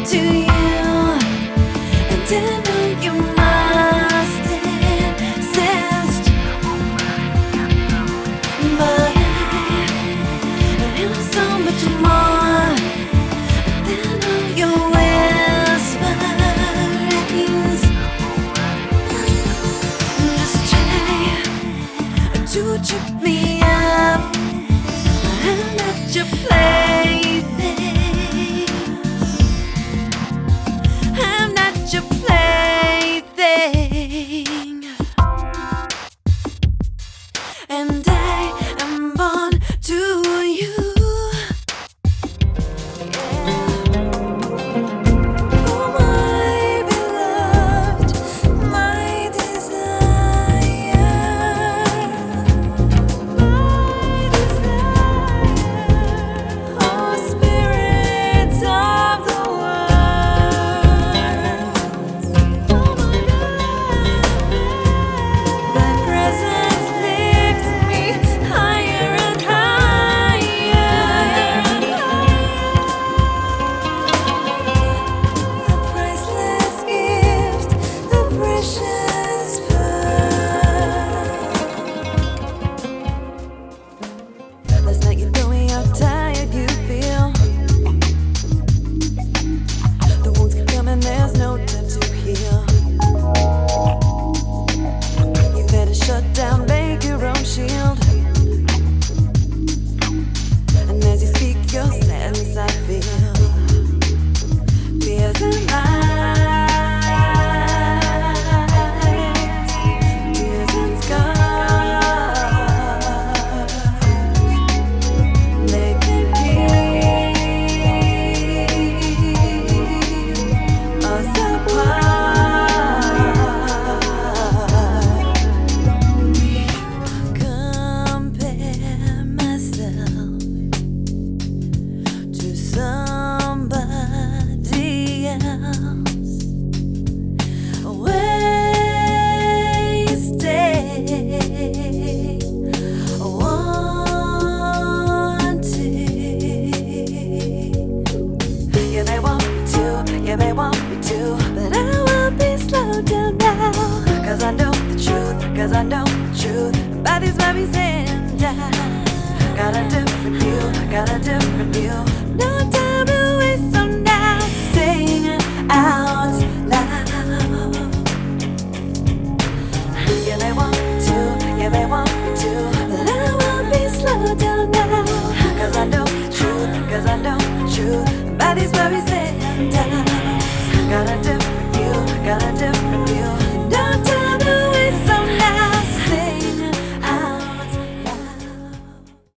to you, and I know you must insist, but I am so much more than all your whisperings. Just try to trip me up. I'm not your plaything. I'm not your plaything. And I am born to you. Oh, my beloved, my desire, oh, spirits of the world, thy presence lifts me higher and higher. The priceless gift, the precious pearl. Last night you told me how tired you feel. The wounds keep coming, there's no time to heal. You've had to shut down, make your own shield. And as you speak your sadness, I feel fears in eyes, tears and scars. They can keep us apart. Compare myself to somebody else, wasting, wanting. You may want me to, you may want me to, but I won't be slowed down now. 'Cause I know the truth, 'cause I know the truth about these worries and I got a different view, got a different view. No time to waste, so now sing out loud. You may want me to, you may want me to, but I won't be slowed down now. 'Cause I know the truth, 'cause I know the truth about these worries and I got a different view, got a different